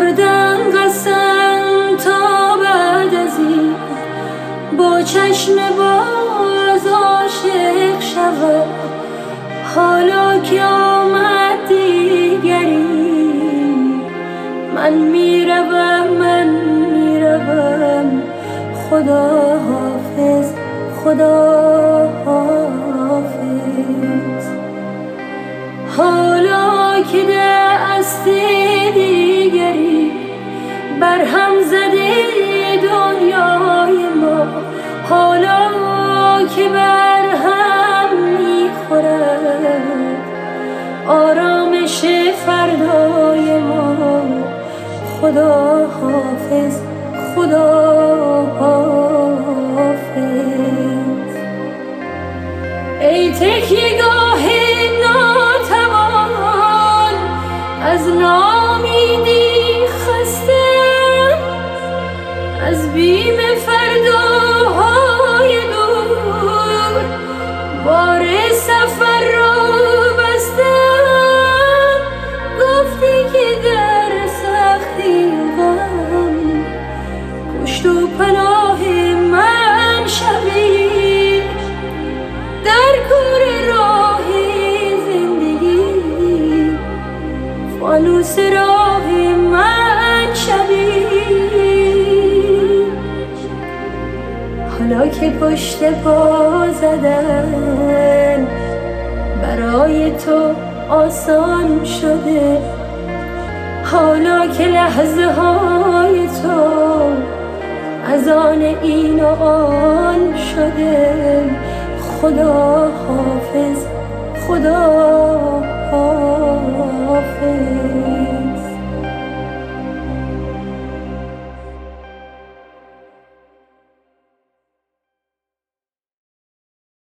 خوردن قسم تا بعد از این با چشم باز عاشق شود. حالا که آمد دیگری من میروم خدا حافظ، خدا حافظ. حالا که دست دیگری برهم زده دنیای ما، حالا که برهم میخورد آرامش فردای ما، خدا حافظ، خدا حافظ. ای تکیه‌گاه ناتوان از ناامیدی خستم، از بیم فرداهای دور بار سفر را بستم. گفتی که در سختی غم پشت و پناه من شوی، در کور راه زندگی فانوس راه من شوی. حالا که پشت پا زدن برای تو آسان شده، حالا که لحظه های تو از آن این و آن شده، خدا حافظ، خدا حافظ.